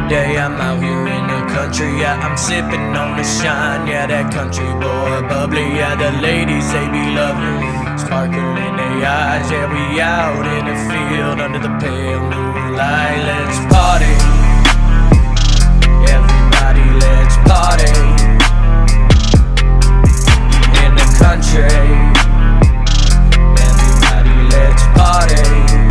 day I'm out here in the country. Yeah, I'm sipping on the shine. Yeah, that country boy bubbly. Yeah, the ladies, they be lovely, sparkle in their eyes. Yeah, we out in the field under the pale moonlight. Let's party, everybody, let's party in the country. Everybody, let's party.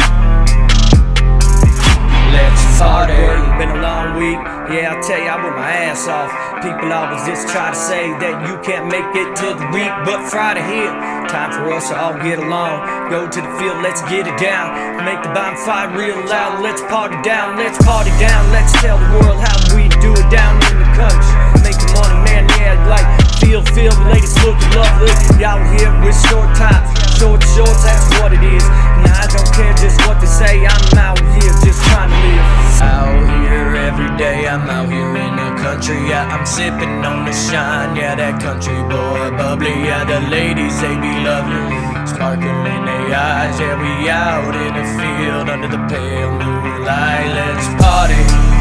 Let's party. Been a long week, yeah, I'll tell you, I work my ass off. People always just try to say that you can't make it to the week, but Friday here, time for us to all get along. Go to the field, let's get it down. Make the bonfire real loud. Let's party down, let's party down. Let's tell the world how we do it down in the country. Make the money, man, yeah, like feel, the ladies looking lovely. Y'all here with short tops, shorts, that's what it is. And I don't care just what they say, I'm out here just trying to live. Out here every day, I'm out here in the country. Yeah, I'm sipping on the shine. Yeah, that country boy bubbly. Yeah, the ladies, they be lovely, sparkle in their eyes. Yeah, we out in the field under the pale moonlight. Let's party,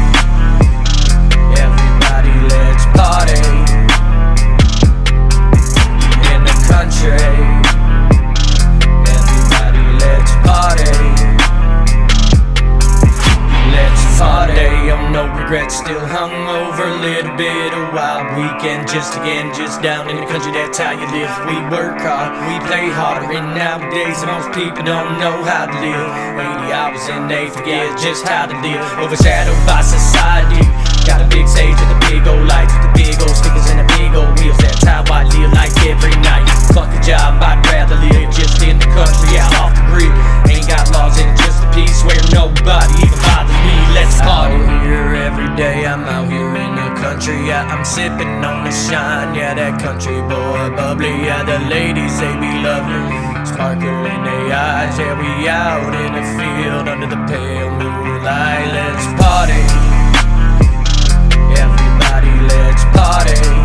everybody, let's party in the country. Everybody, let's party. Let's party, oh no regrets, still hungover, a little bit of wild weekend, just down in the country, that's how you live. We work hard, we play harder, and nowadays most people don't know how to live. 80 hours and they forget just how to live, overshadowed by society. Got a big stage with the big old lights, with the big old speakers and the big old wheels. That's how I live like every night. Fuck a job, I'd rather live just in the country, out off the grid. Ain't got laws in just a peace where nobody even bothers me. Let's party. Out here every day, I'm out here in the country. Yeah, I'm sipping on the shine. Yeah, that country boy bubbly. Yeah, the ladies, they be lovely, sparkle in their eyes. Yeah, we out in the field under the pale moonlight. Let's party, everybody, let's party.